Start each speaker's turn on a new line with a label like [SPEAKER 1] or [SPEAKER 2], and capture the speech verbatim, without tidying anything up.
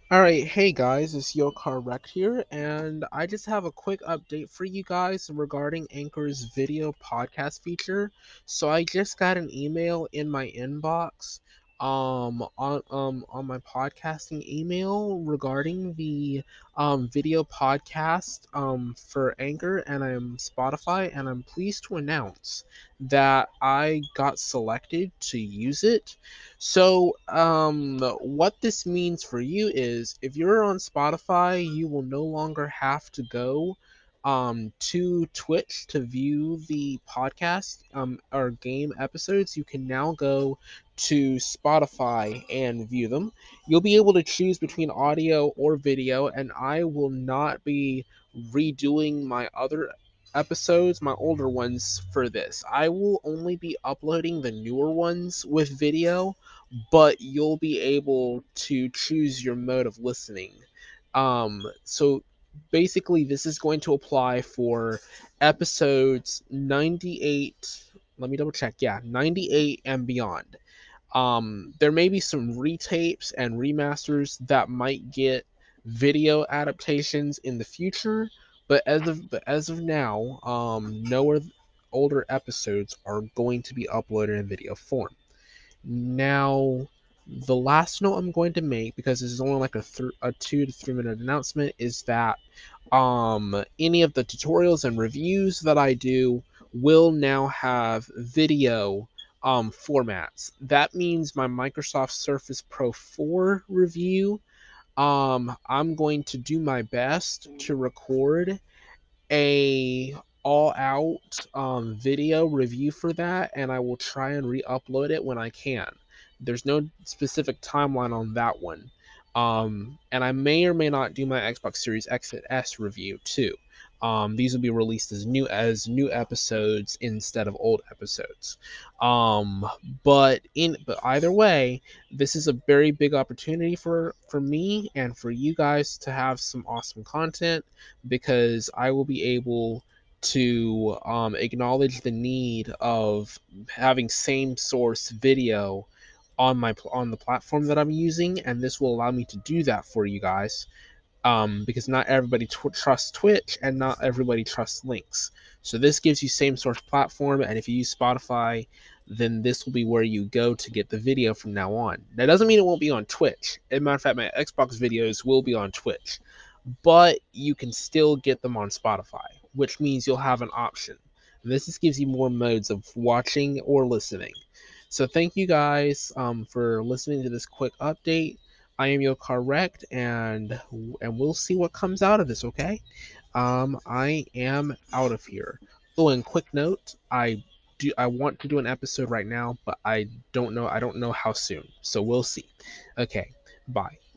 [SPEAKER 1] All right, hey guys, it's Yokar Rect here, and I just have a quick update for you guys regarding Anchor's video podcast feature. So I just got an email in my inbox, um, on um on my podcasting email regarding the um video podcast um for Anchor and I'm Spotify, and I'm pleased to announce that I got selected to use it. So, um, what this means for you is if you're on Spotify, you will no longer have to go um to Twitch to view the podcast um or game episodes. You can now go to Spotify and view them. You'll be able to choose between audio or video, and I will not be redoing my other episodes, my older ones, for this. I will only be uploading the newer ones with video, but you'll be able to choose your mode of listening. Um, so basically, this is going to apply for episodes ninety-eight. Let me double check. Yeah, ninety-eight and beyond. Um, there may be some retapes and remasters that might get video adaptations in the future, but as of but as of now, um, no older episodes are going to be uploaded in video form. Now, the last note I'm going to make, because this is only like a, th- a two to three minute announcement, is that um, any of the tutorials and reviews that I do will now have video um, formats. That means my Microsoft Surface Pro four review. Um, I'm going to do my best to record a all out um, video review for that, and I will try and re-upload it when I can. There's no specific timeline on that one. Um, and I may or may not do my Xbox Series X and S review too. Um, these will be released as new as new episodes instead of old episodes. Um, but in but either way, this is a very big opportunity for for me and for you guys to have some awesome content, because I will be able to um, acknowledge the need of having same source video on my on the platform that I'm using, and this will allow me to do that for you guys, um, because not everybody tw- trusts Twitch and not everybody trusts links. So this gives you same source platform, and if you use Spotify, then this will be where you go to get the video from now on. That doesn't mean it won't be on Twitch. As a matter of fact, my Xbox videos will be on Twitch, but you can still get them on Spotify, which means you'll have an option. This just gives you more modes of watching or listening. So thank you guys um, for listening to this quick update. I am your correct, and and we'll see what comes out of this. Okay, um, I am out of here. Oh, and quick note, I do I want to do an episode right now, but I don't know I don't know how soon. So we'll see. Okay, bye.